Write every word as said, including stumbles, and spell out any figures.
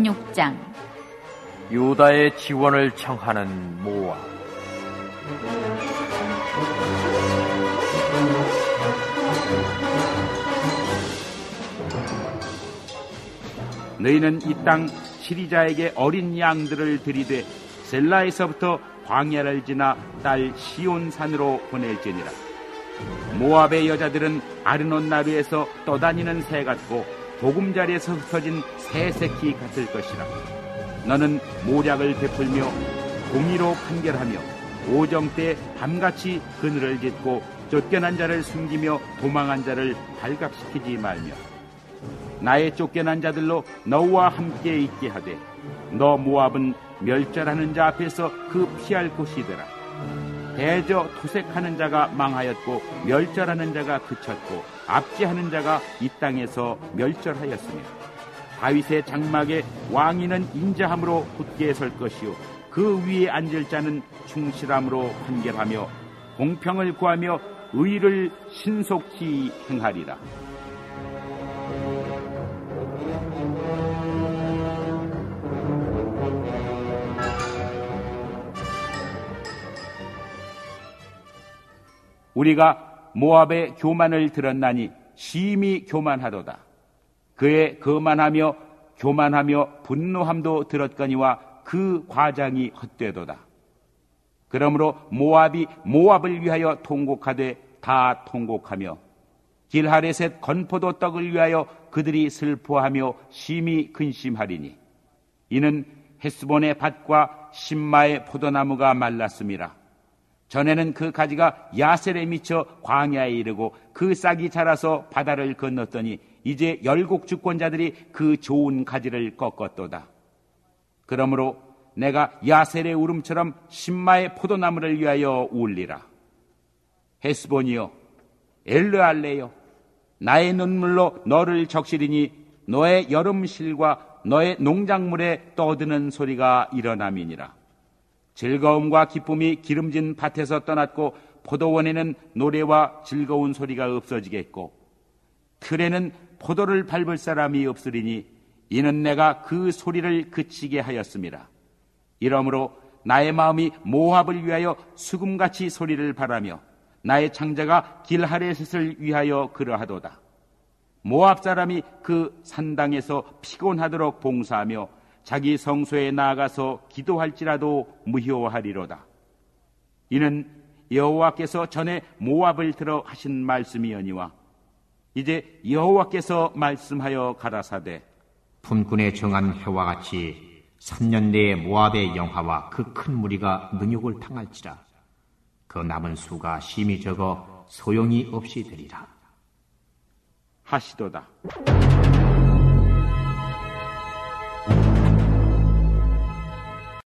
십육 장. 유다의 지원을 청하는 모압. 너희는 이 땅 시리자에게 어린 양들을 들이되 셀라에서부터 광야를 지나 딸 시온산으로 보낼지니라. 모압의 여자들은 아르논 나루에서 떠다니는 새 같고 보금자리에서 흩어진 새 새끼 같을 것이라. 너는 모략을 베풀며 공의로 판결하며 오정 때 밤같이 그늘을 짓고 쫓겨난 자를 숨기며 도망한 자를 발각시키지 말며 나의 쫓겨난 자들로 너와 함께 있게 하되 너 모압은 멸절하는 자 앞에서 그 피할 곳이더라. 대저 투색하는 자가 망하였고 멸절하는 자가 그쳤고 압제하는 자가 이 땅에서 멸절하였으며 다윗의 장막에 왕위는 인자함으로 굳게 설 것이요 그 위에 앉을 자는 충실함으로 판결하며 공평을 구하며 의를 신속히 행하리라. 우리가 모압의 교만을 들었나니 심히 교만하도다. 그의 거만하며 교만하며 분노함도 들었거니와 그 과장이 헛되도다. 그러므로 모압이 모압을 위하여 통곡하되 다 통곡하며 길하레셋 건포도 떡을 위하여 그들이 슬퍼하며 심히 근심하리니 이는 헤스본의 밭과 심마의 포도나무가 말랐음이라. 전에는 그 가지가 야셀에 미쳐 광야에 이르고 그 싹이 자라서 바다를 건넜더니 이제 열국 주권자들이 그 좋은 가지를 꺾었도다. 그러므로 내가 야셀의 울음처럼 심마의 포도나무를 위하여 울리라. 헤스본이여 엘르알레여 나의 눈물로 너를 적시리니 너의 여름실과 너의 농작물에 떠드는 소리가 일어남이니라. 즐거움과 기쁨이 기름진 밭에서 떠났고 포도원에는 노래와 즐거운 소리가 없어지겠고 틀에는 포도를 밟을 사람이 없으리니 이는 내가 그 소리를 그치게 하였음이라. 이러므로 나의 마음이 모압을 위하여 수금같이 소리를 바라며 나의 창자가 길하레셋을 위하여 그러하도다. 모압 사람이 그 산당에서 피곤하도록 봉사하며 자기 성소에 나아가서 기도할지라도 무효하리로다. 이는 여호와께서 전에 모압을 들어 하신 말씀이오니와 이제 여호와께서 말씀하여 가라사대 품꾼의 정한 해와 같이 삼 년 내에 모압의 영하와 그 큰 무리가 능욕을 당할지라. 그 남은 수가 심히 적어 소용이 없이 되리라 하시도다.